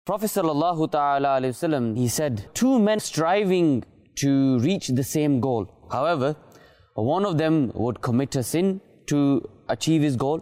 Prophet sallallahu ta'ala alayhi wasallam, he said, two men striving to reach the same goal. However, one of them would commit a sin to achieve his goal,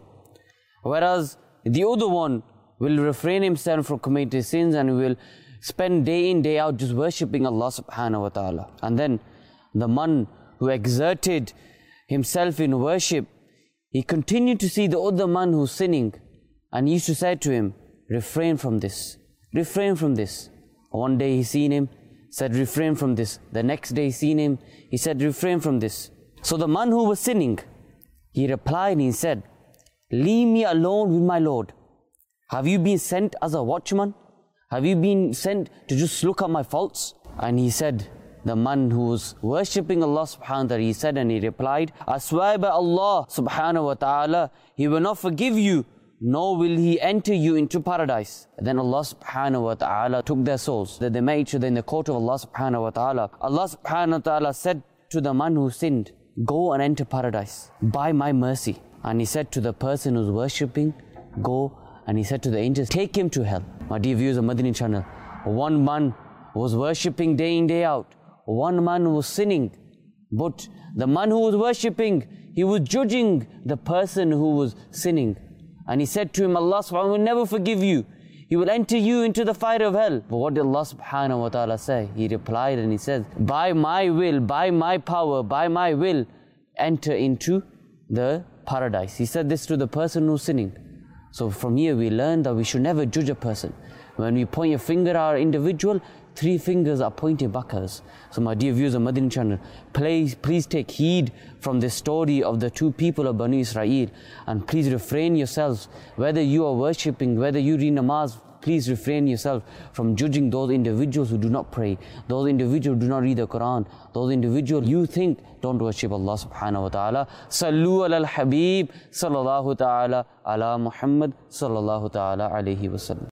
whereas the other one will refrain himself from committing sins and will spend day in, day out just worshipping Allah subhanahu wa ta'ala. And then the man who exerted himself in worship, he continued to see the other man who's sinning, and he used to say to him, refrain from this, refrain from this. One day he seen him, said refrain from this. The next day he seen him, he said refrain from this. So the man who was sinning, he replied and he said, leave me alone with my Lord. Have you been sent as a watchman? Have you been sent to just look at my faults? And he said, the man who was worshipping Allah subhanahu wa ta'ala, he said and he replied, I swear by Allah subhanahu wa ta'ala, He will not forgive you, nor will He enter you into paradise. And then Allah subhanahu wa ta'ala took their souls, that they met each other in the court of Allah subhanahu wa ta'ala. Allah subhanahu wa ta'ala said to the man who sinned, go and enter paradise by my mercy. And He said to the person who's worshipping, go. And He said to the angels, take him to hell. My dear viewers of Madani channel, one man was worshipping day in, day out. One man was sinning. But the man who was worshipping, he was judging the person who was sinning. And he said to him, Allah subhanahu wa ta'ala will never forgive you. He will enter you into the fire of hell. But what did Allah subhanahu wa ta'ala say? He replied and He said, by my will, by my power, by my will, enter into the paradise. He said this to the person who's sinning. So from here we learn that we should never judge a person. When we point a finger at our individual, three fingers are pointing back at us. So my dear viewers of Madani channel, please take heed from the story of the two people of Banu Israel, and please refrain yourselves, whether you are worshipping, whether you read namaz, please refrain yourself from judging those individuals who do not pray, those individuals who do not read the Quran, those individuals you think don't worship Allah subhanahu wa ta'ala. Sallu ala al-Habib sallallahu ta'ala ala Muhammad sallallahu ta'ala alayhi wa sallam.